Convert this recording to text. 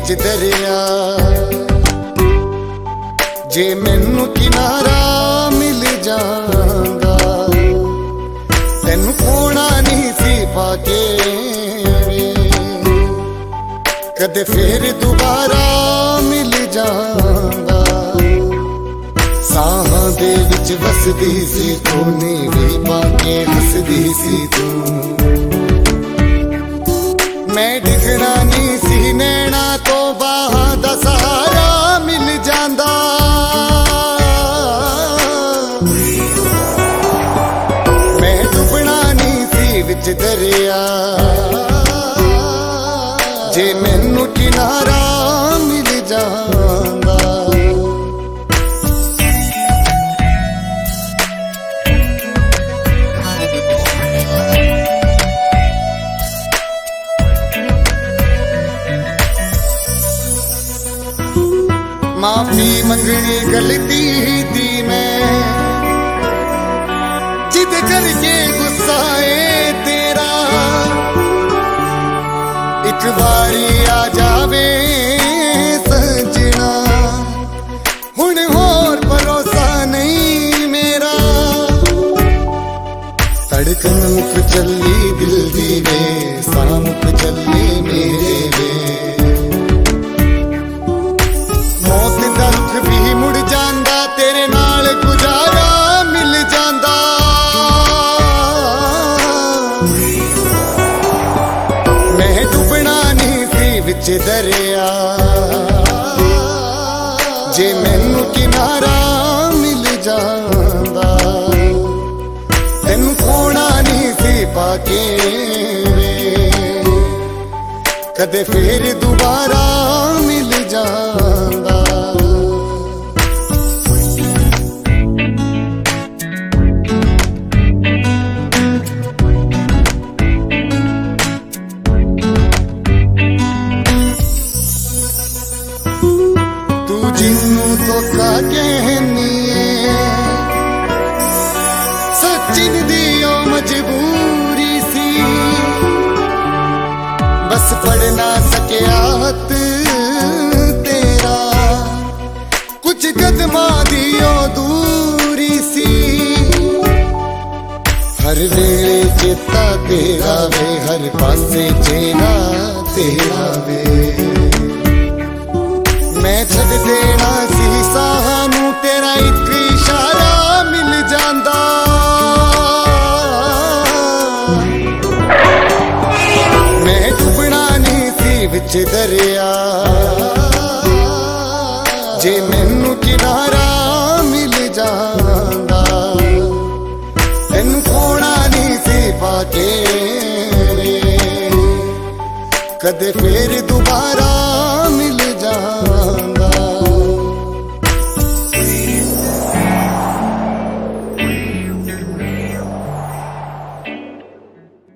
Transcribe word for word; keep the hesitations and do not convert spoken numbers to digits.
विच दरिया जे मैनू किनारा मिल जांगा तैनू खोना नहीं सी पाके कदे फिर दोबारा मिल जांगा साहां दे विच वसदी सी तू नीवी पाके हसदी सी तू मैं डिगना नहीं सी नैना तो बाहां दा सहारा मिल जांदा मैं डुबना नहीं सी विच दरिया जे मैनू किनारा मिल जांदा माफी मंगनी गलती दी मैं जिद करके गुस्सा है तेरा एक बारी आ जावे सजना हुण होर भरोसा नहीं मेरा धड़कन मुक चली दिल दी वे सामुक चले मेरे वे मौत दा रुख भी मुड़ जांदा तेरे नाल गुजारा मिल जांदा मैं डुबना नहीं सी विच दरिया जे मैनू किनारा मिल जांदा तैनू खोना नहीं सी पाके कदे फिर दोबारा मिल जांदा धोखा कहनी सचिन दियो मजबूरी सी बस पढ़ ना सकिया हथ तेरा कुछ कदमा दियो दूरी सी हर वेले चेता तेरा वे हर पासे चेना तेरा वे मैं छड़ देना सी सानू तेरा एक इशारा मिल जांदा मैं डुबना नहीं सी विच दरिया जे मैनू किनारा मिल जांदा तैनू खोना नहीं सी पाके कदे फिर दोबारा मिल जांदा